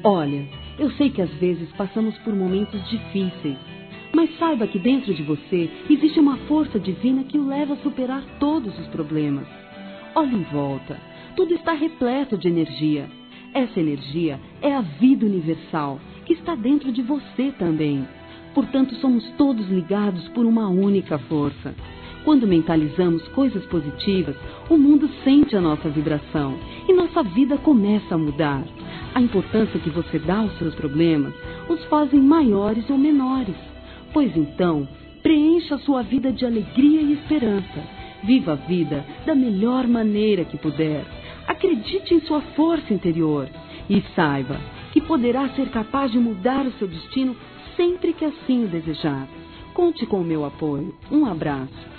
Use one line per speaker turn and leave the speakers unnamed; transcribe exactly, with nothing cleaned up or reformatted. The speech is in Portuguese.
Olha, eu sei que às vezes passamos por momentos difíceis, mas saiba que dentro de você existe uma força divina que o leva a superar todos os problemas. Olhe em volta, tudo está repleto de energia. Essa energia é a vida universal, que está dentro de você também. Portanto, somos todos ligados por uma única força. Quando mentalizamos coisas positivas, o mundo sente a nossa vibração e nossa vida começa a mudar. A importância que você dá aos seus problemas os fazem maiores ou menores. Pois então, preencha a sua vida de alegria e esperança. Viva a vida da melhor maneira que puder. Acredite em sua força interior e saiba que poderá ser capaz de mudar o seu destino sempre que assim o desejar. Conte com o meu apoio. Um abraço.